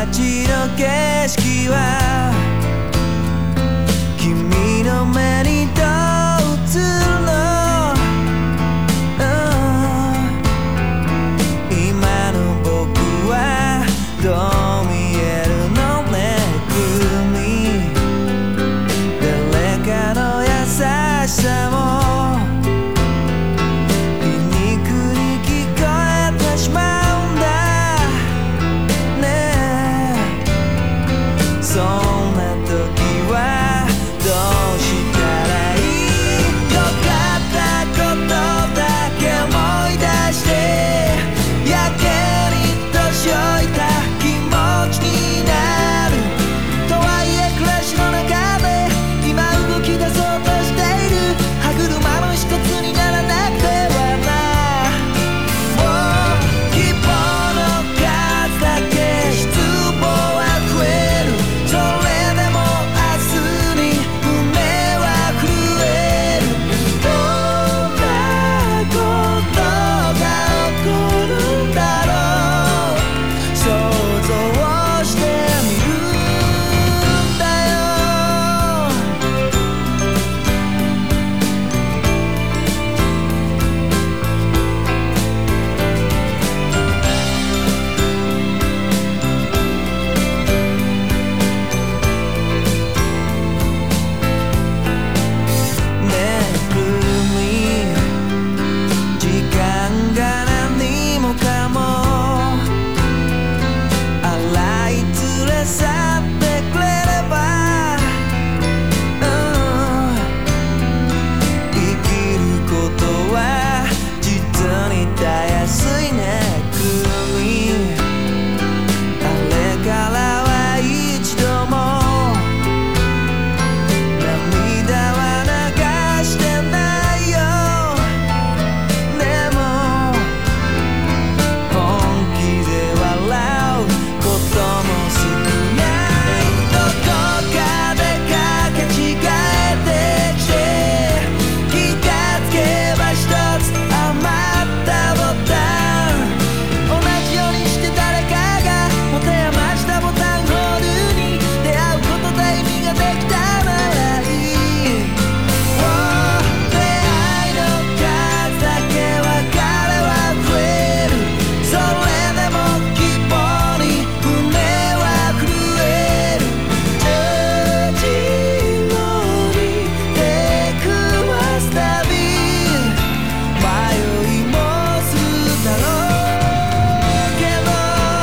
街の景色は君の目にどう映るの、今の僕はどう見えるのね、君誰かの優しさも皮肉に聞こえてしまうんだね。そんな時はどうしたらいい、よかったことだけ思い出してやけに年老いた気持ちになる。とはいえ暮らしの中で今動き出そうとしている歯車の一つにならなくてはな。希望の数だけ失望は増える。それでも明日に胸は震える。どんなことが起こるんだろう、想像してみるんだよ。ねえ君、時間が何もかも洗い連れ去ってくれれば、生きることは実にたやすいね君。あれからは一度も涙は流してないよ。でも本気で笑うことも少ない。どこかでかけ違えてきて気がつけば一つ余ったボタン、同じようにして誰かが持て余したボタンホールに出会うことで意味ができたならいい。出会いの数だけ別れは増える。それでも希望に胸は震える。十字路に出くわすたび迷いもするだろうけど、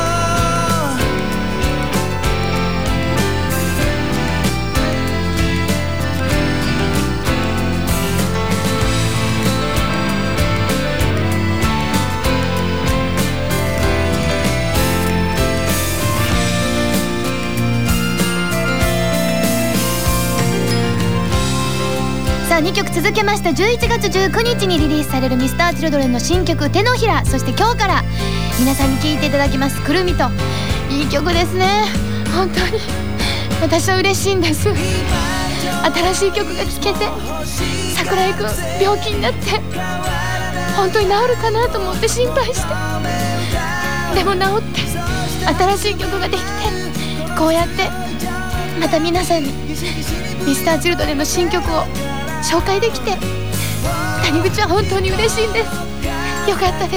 さあ2曲続けました。11月19日にリリースされる Mr.Children の新曲手のひら、そして今日から皆さんに聴いていただきますくるみと。いい曲ですね。本当に私は嬉しいんです。新しい曲が聴けて、桜井くん病気になって本当に治るかなと思って心配して、でも治って新しい曲ができて、こうやってまた皆さんに Mr.Children の新曲を紹介できて、谷口は本当に嬉しいんです。よかったです。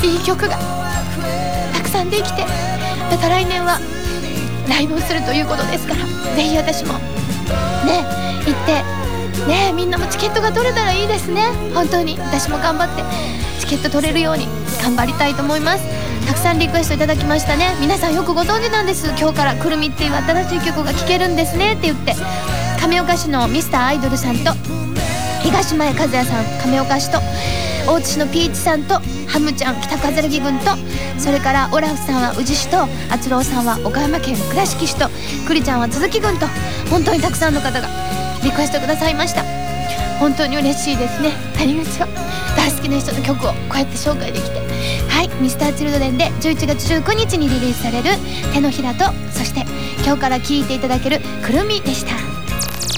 いい曲がたくさんできて、また来年はライブをするということですから、ぜひ私もね行ってね、みんなもチケットが取れたらいいですね。本当に私も頑張ってチケット取れるように頑張りたいと思います。たくさんリクエストいただきましたね。皆さんよくご存知なんです。今日からくるみっていう新しい曲が聴けるんですねって言って、亀岡市のミスターアイドルさんと東前和也さん亀岡市と、大津市のピーチさんとハムちゃん北葛城郡と、それからオラフさんは宇治市と、あつろうさんは岡山県の倉敷市と、クリちゃんは鈴木郡と、本当にたくさんの方がリクエストくださいました。本当に嬉しいですね。谷口は大好きな人の曲をこうやって紹介できて、はい、Mr.Childrenで11月19日にリリースされる手のひらと、そして今日から聴いていただけるくるみでした。